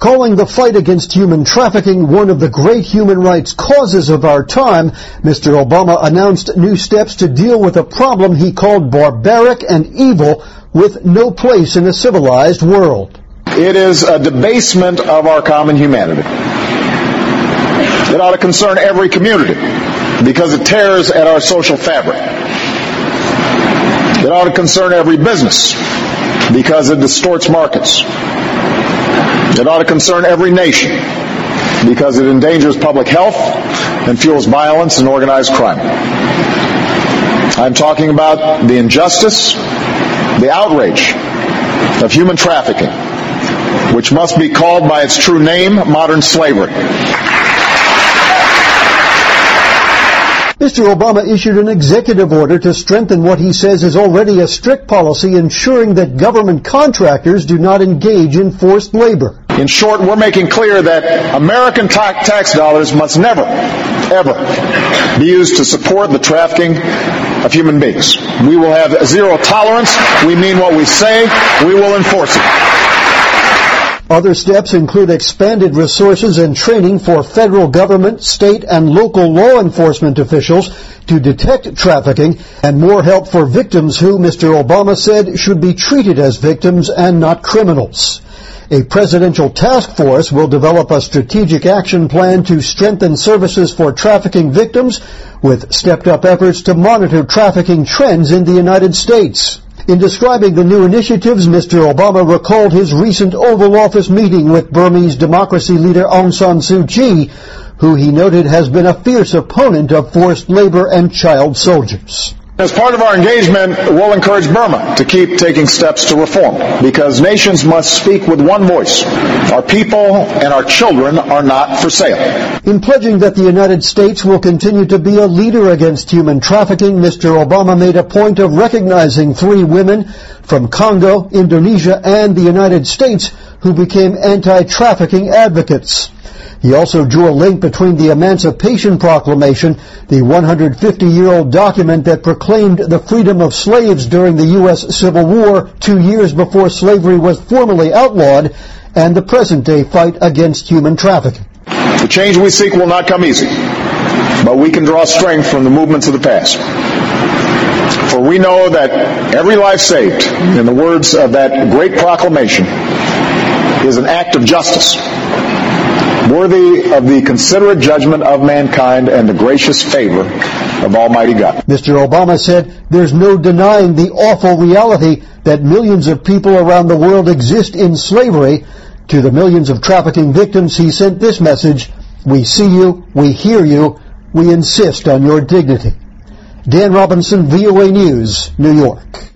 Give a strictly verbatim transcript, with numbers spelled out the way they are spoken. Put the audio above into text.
Calling the fight against human trafficking one of the great human rights causes of our time, Mister Obama announced new steps to deal with a problem he called barbaric and evil with no place in a civilized world. It is a debasement of our common humanity. It ought to concern every community because it tears at our social fabric. It ought to concern every business because it distorts markets. It ought to concern every nation because it endangers public health and fuels violence and organized crime. I'm talking about the injustice, the outrage of human trafficking, which must be called by its true name, modern slavery. Mister Obama issued an executive order to strengthen what he says is already a strict policy ensuring that government contractors do not engage in forced labor. In short, we're making clear that American ta- tax dollars must never, ever be used to support the trafficking of human beings. We will have zero tolerance. We mean what we say. We will enforce it. Other steps include expanded resources and training for federal government, state, and local law enforcement officials to detect trafficking, and more help for victims who, Mister Obama said, should be treated as victims and not criminals. A presidential task force will develop a strategic action plan to strengthen services for trafficking victims with stepped-up efforts to monitor trafficking trends in the United States. In describing the new initiatives, Mister Obama recalled his recent Oval Office meeting with Burmese democracy leader Aung San Suu Kyi, who he noted has been a fierce opponent of forced labor and child soldiers. As part of our engagement, we'll encourage Burma to keep taking steps to reform, because nations must speak with one voice. Our people and our children are not for sale. In pledging that the United States will continue to be a leader against human trafficking, Mister Obama made a point of recognizing three women from Congo, Indonesia, and the United States who became anti-trafficking advocates. He also drew a link between the Emancipation Proclamation, the one hundred fifty-year-old document that proclaimed the freedom of slaves during the U S Civil War two years before slavery was formally outlawed, and the present-day fight against human trafficking. The change we seek will not come easy, but we can draw strength from the movements of the past. For we know that every life saved, in the words of that great proclamation, is an act of justice, worthy of the considerate judgment of mankind and the gracious favor of Almighty God. Mister Obama said there's no denying the awful reality that millions of people around the world exist in slavery. To the millions of trafficking victims, he sent this message: we see you, we hear you, we insist on your dignity. Dan Robinson, V O A News, New York.